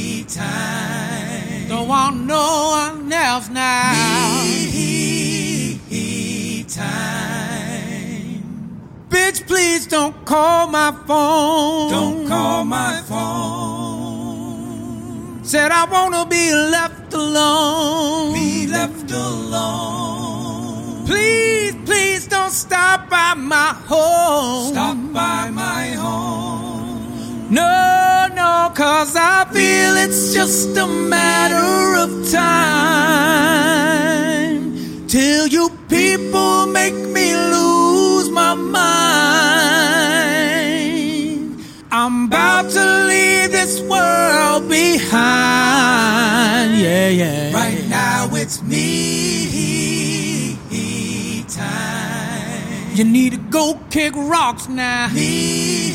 me time. Don't want no one else now. Me. please don't call my phone. Don't call my phone. Said I wanna be left alone. Be left alone. Please, please don't stop by my home. Stop by my home. No, no, 'cause I feel it's just a matter of time till you people make me lose my mind. I'm about to leave this world behind. Yeah, yeah. Right now it's me time. You need to go kick rocks now. Me